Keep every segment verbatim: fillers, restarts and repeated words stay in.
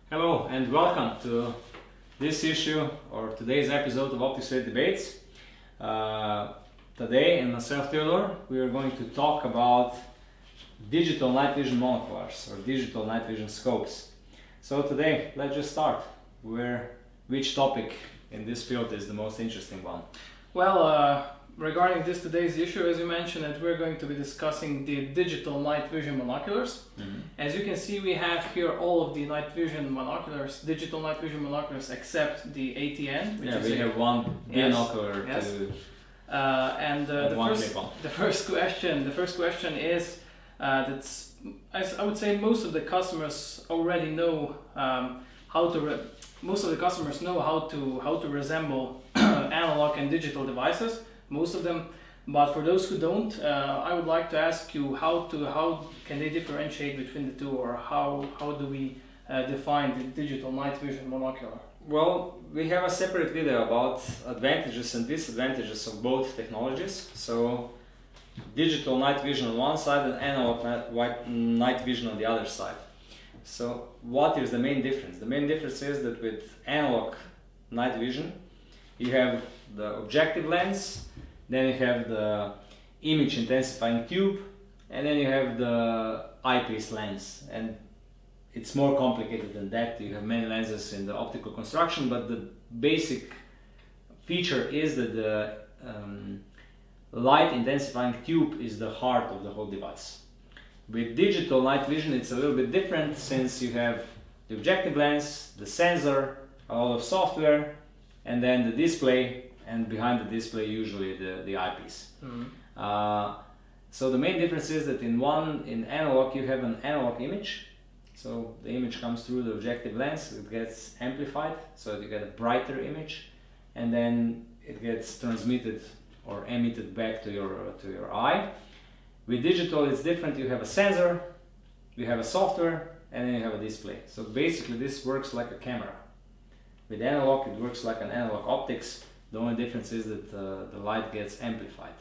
Hello and welcome to this issue or today's episode of OptiState Debates. Uh, today in myself Theodore we are going to talk about digital night vision monoculars or digital night vision scopes. So today let's just start. Where which topic in this field is the most interesting one? Well, uh, regarding this today's issue, as you mentioned, that we're going to be discussing the digital night vision monoculars. Mm-hmm. As you can see, we have here all of the night vision monoculars, digital night vision monoculars, except the A T N. Which Yeah, is we a, have one Yes, binocular yes. to uh, and uh, and the one first, clip on. the first question, the first question is uh, that's I, s- I would say most of the customers already know um, how to. Re- most of the customers know how to how to resemble analog and digital devices. Most of them, but for those who don't, uh, I would like to ask you how to how can they differentiate between the two, or how how do we uh, define the digital night vision monocular? Well, we have a separate video about advantages and disadvantages of both technologies. So, digital night vision on one side and analog night, white- night vision on the other side. So, what is the main difference? The main difference is that with analog night vision, you have the objective lens, then you have the image intensifying tube, and then you have the eyepiece lens. And it's more complicated than that. You have many lenses in the optical construction, but the basic feature is that the um, light intensifying tube is the heart of the whole device. With digital night vision, it's a little bit different, since you have the objective lens, the sensor, a lot of software, and then the display, and behind the display usually the, the eyepiece. Mm-hmm. Uh, so the main difference is that in one, in analog, you have an analog image. So the image comes through the objective lens, it gets amplified, so you get a brighter image, and then it gets transmitted or emitted back to your to your eye. With digital, it's different. You have a sensor, you have a software, and then you have a display. So basically, this works like a camera. With analog, it works like an analog optics. The only difference is that uh, the light gets amplified.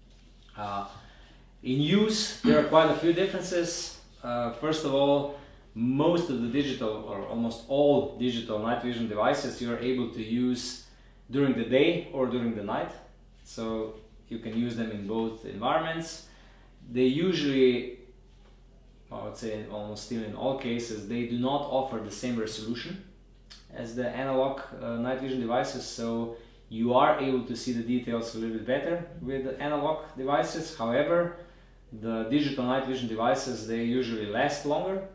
Uh, in use, there are quite a few differences. Uh, first of all, most of the digital, or almost all digital night vision devices, you are able to use during the day or during the night. So you can use them in both environments. They usually, I would say almost still in all cases, they do not offer the same resolution as the analog uh, night vision devices, so you are able to see the details a little bit better with the analog devices. However, the digital night vision devices, they usually last longer,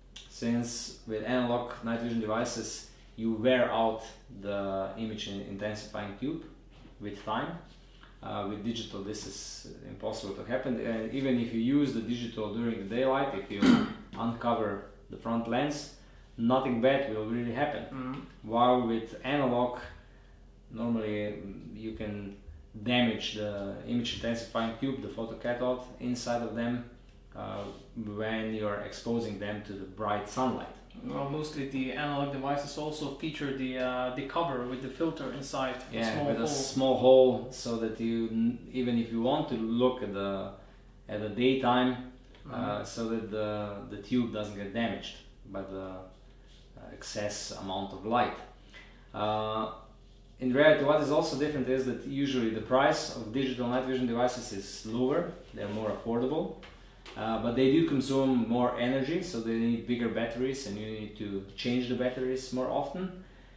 since with analog night vision devices you wear out the image intensifying tube with time. Uh, with digital, this is impossible to happen, and even if you use the digital during the daylight, if you uncover the front lens, nothing bad will really happen. Mm-hmm. While with analog, normally you can damage the image intensifying tube, the photocathode inside of them, uh, when you're exposing them to the bright sunlight. Well, mostly the analog devices also feature the uh, the cover with the filter inside. a Yeah, small with a hole. small hole, so that you, n- even if you want to look at the at the daytime, uh, Mhm. so that the the tube doesn't get damaged by the uh, excess amount of light. Uh, in reality, what is also different is that usually the price of digital night vision devices is lower; they're more affordable. Uh, but they do consume more energy, so they need bigger batteries, and you need to change the batteries more often.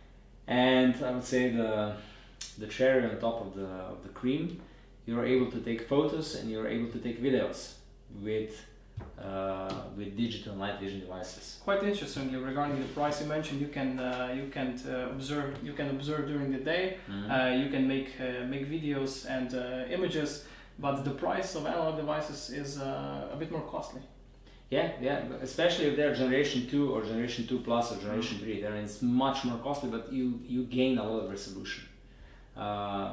And I would say the the cherry on top of the of the cream, you're able to take photos and you're able to take videos with uh, with digital night vision devices. Quite interestingly, regarding the price you mentioned, you can uh, you can uh, observe you can observe during the day. Mhm. Uh, you can make uh, make videos and uh, images, but the price of analog devices is uh, a bit more costly. Yeah, yeah, but especially if they're generation two or generation two plus or generation Mm. three, then it's much more costly, but you, you gain a lot of resolution. Uh,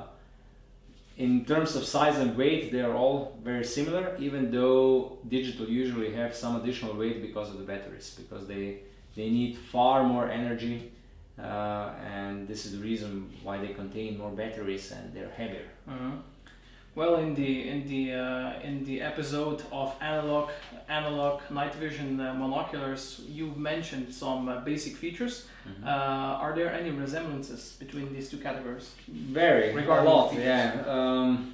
in terms of size and weight, they are all very similar, even though digital usually have some additional weight because of the batteries, because they, they need far more energy, uh, and this is the reason why they contain more batteries and they're heavier. Mhm. Well, in the in the uh, in the episode of analog analog night vision uh, monoculars, you mentioned some uh, basic features. Mm-hmm. Uh, are there any resemblances between these two categories? Very, Regarding a lot, features. yeah. Um,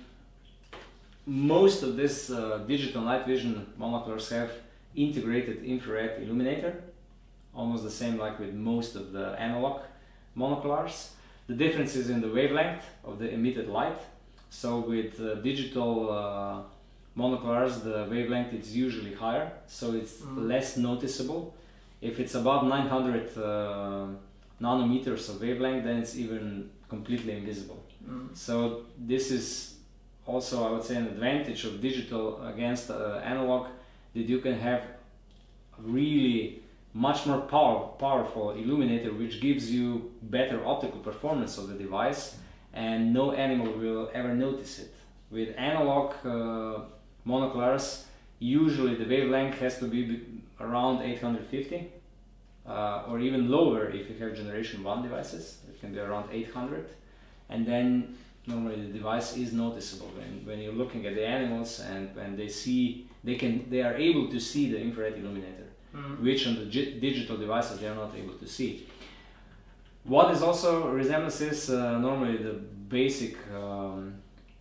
most of this uh, digital night vision monoculars have integrated infrared illuminator, almost the same like with most of the analog monoculars. The difference is in the wavelength of the emitted light. So with uh, digital uh, monoculars, the wavelength is usually higher, so it's Mm. less noticeable. If it's above nine hundred uh, nanometers of wavelength, then it's even completely invisible. Mm. So this is also, I would say, an advantage of digital against uh, analog, that you can have really much more power, powerful illuminator, which gives you better optical performance of the device, and no animal will ever notice it. With analog uh, monoculars, usually the wavelength has to be around eight hundred fifty, uh, or even lower if you have generation one devices. It can be around eight hundred, and then normally the device is noticeable when, when you're looking at the animals, and when they see, they can they are able to see the infrared illuminator, Mm. which on the gi- digital devices they are not able to see. What is also resemblances, uh, normally the basic um,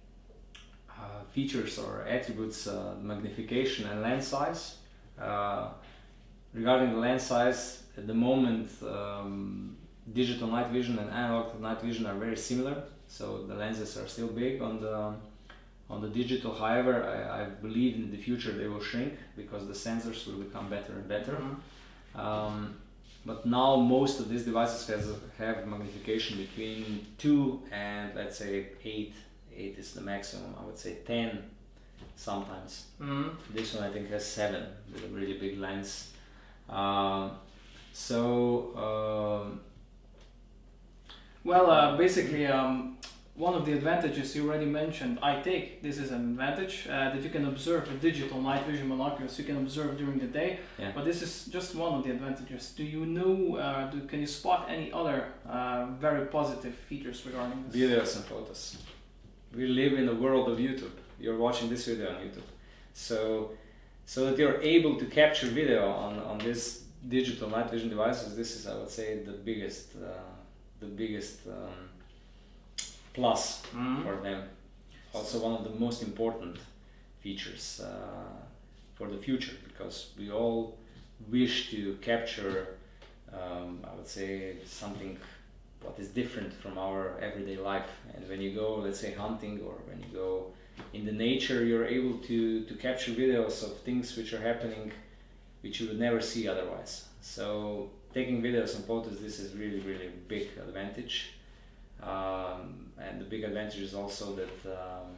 uh, features or attributes, uh, magnification and lens size. Uh, regarding the lens size, at the moment um, digital night vision and analog night vision are very similar, so the lenses are still big on the on the digital. However, I, I believe in the future they will shrink because the sensors will become better and better. Mm. Um, but now most of these devices has, have magnification between two and let's say eight. eight is the maximum. I would say ten sometimes. Mm. This one I think has seven with a really big lens. Um, so um, Well, uh, basically, um, one of the advantages you already mentioned, I take this is an advantage, uh, that you can observe a digital night vision monoculars, you can observe during the day, yeah. but this is just one of the advantages. Do you know, uh, do, can you spot any other uh, very positive features regarding this? Videos and photos. We live in the world of YouTube. You're watching this video on YouTube. So, so that you're able to capture video on, on this digital night vision devices, this is, I would say, the biggest, uh, the biggest um, plus Mm. for them. Also one of the most important features uh, for the future, because we all wish to capture, um, I would say, something what is different from our everyday life. And when you go, let's say, hunting, or when you go in the nature, you're able to, to capture videos of things which are happening which you would never see otherwise. So taking videos and photos, this is really, really big advantage. Um, and the big advantage is also that um,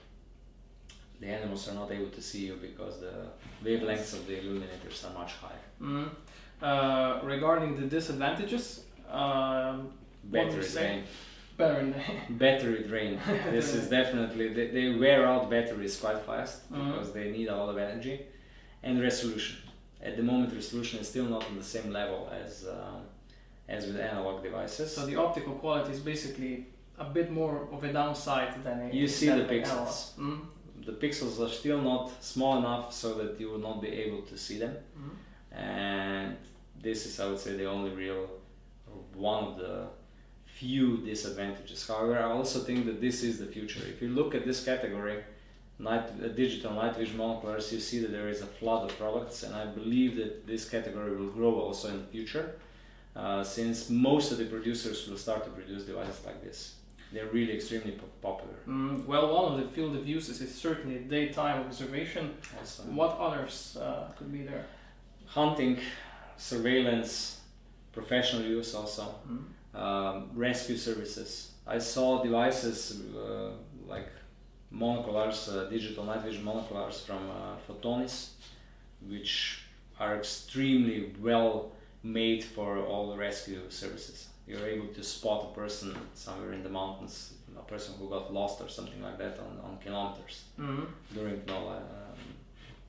the animals are not able to see you because the wavelengths of the illuminators are much higher. Mm. Uh, regarding the disadvantages, um, what would you Battery say? drain. Better in Battery drain. This is definitely, they, they wear out batteries quite fast Mhm. because they need a lot of energy. And resolution. At the moment, resolution is still not on the same level as um, as with analog devices. So the optical quality is basically a bit more of a downside than a You see than the an pixels. analog. Mm. The pixels are still not small enough so that you will not be able to see them. Mm. And this is, I would say, the only real, or one of the few disadvantages. However, I also think that this is the future. If you look at this category, night, uh, digital night vision monoculars, you see that there is a flood of products, and I believe that this category will grow also in the future, uh, since most of the producers will start to produce devices like this. They're really extremely po- popular. Mm. Well, one of the field of uses is certainly daytime observation. Also. What others uh, could be there? Hunting, surveillance, professional use also. Mm. Um, rescue services. I saw devices uh, like monoculars, uh, digital night vision monoculars from uh, Photonis, which are extremely well made for all the rescue services. You're able to spot a person somewhere in the mountains, a person who got lost or something like that on, on kilometers Mm. during no, uh,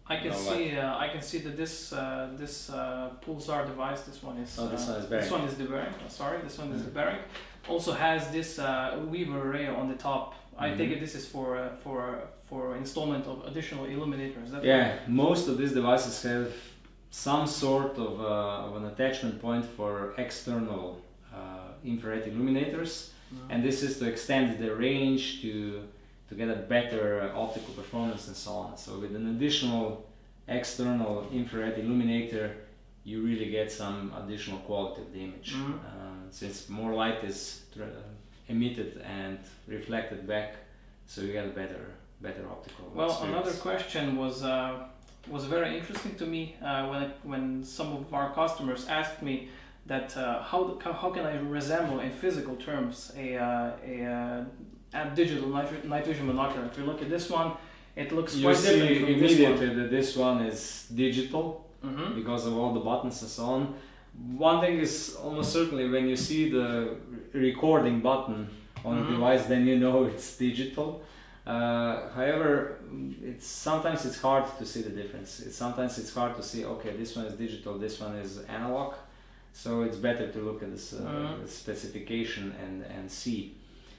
I can no see. light. Uh, I can see that this uh, this uh, pulsar device. This one is. Oh, this uh, one is bearing. This one is the bearing. Oh, sorry, this one is Mhm. the bearing. Also has this uh, Weaver array on the top. I Mhm. take it this is for uh, for for installment of additional illuminators. Is that Yeah, right? most of these devices have some sort of, uh, of an attachment point for external uh, infrared illuminators, Mhm. and this is to extend the range to to get a better optical performance and so on. So with an additional external infrared illuminator, you really get some additional quality of the image. Mhm. Uh, since more light is tra- emitted and reflected back, so you get a better better optical Well, experience. another question was uh, was very interesting to me uh, when it, when some of our customers asked me that uh, how how how can I resemble in physical terms a uh, a, uh, a digital night, night vision binocular? If you look at this one, it looks You quite see different from this immediately one. that this one is digital Mm-hmm. because of all the buttons and so on. One thing is almost certainly when you see the recording button on Mhm. the device, then you know it's digital. Uh, however, it's sometimes it's hard to see the difference. It's sometimes it's hard to see. Okay, this one is digital, this one is analog. So it's better to look at this uh, Mhm. the specification and and see.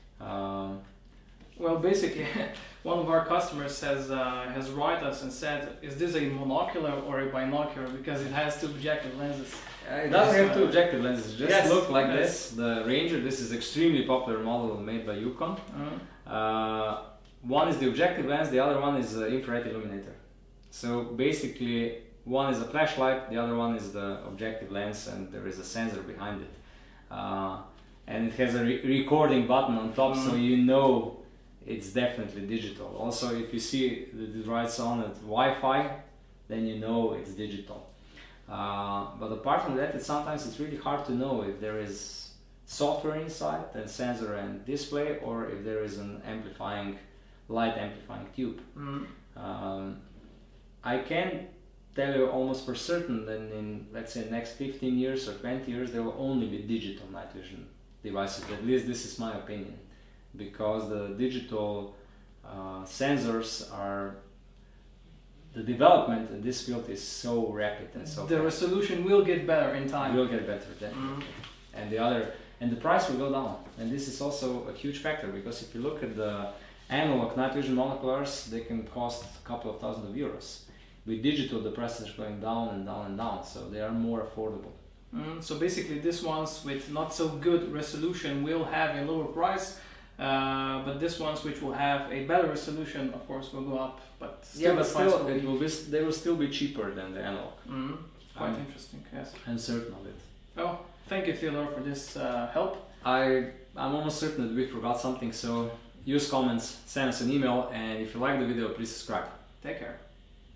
Um, Well, basically, one of our customers has uh, has write us and said, "Is this a monocular or a binocular? Because it has two objective lenses." Uh, it doesn't have two objective lenses, just Yes, look like yes. this. The Ranger, this is extremely popular model made by Yukon. Mhm. Uh, one is the objective lens, the other one is the infrared illuminator. So basically, one is a flashlight, the other one is the objective lens, and there is a sensor behind it. Uh, and it has a re recording button on top, so Mhm. you know it's definitely digital. Also, if you see that it writes on it Wi-Fi, then you know it's digital. Uh, but apart from that, it's sometimes it's really hard to know if there is software inside, the sensor and display, or if there is an amplifying, light amplifying tube. Mhm. Um, I can tell you almost for certain that in, let's say, next fifteen years or twenty years, there will only be digital night vision devices. At least this is my opinion, because the digital uh, sensors are, the development in this field is so rapid and so The fast. resolution will get better in It time. will get better, definitely. Mhm. And the other, and the price will go down. And this is also a huge factor, because if you look at the analog night vision monoculars, they can cost a couple of thousand of euros. With digital, the prices are going down and down and down, so they are more affordable. Mm, so basically, these ones with not so good resolution will have a lower price, uh, but these ones which will have a better resolution, of course, will go up. But still, Yeah, but the price still, will it be. will be, they will still be cheaper than the analog. Mm, quite Um, interesting. Yes. I'm certain of it. Well, thank you, Theodore, for this uh, help. I, I'm almost certain that we forgot something, so use comments, send us an email, and if you like the video, please subscribe. Take care.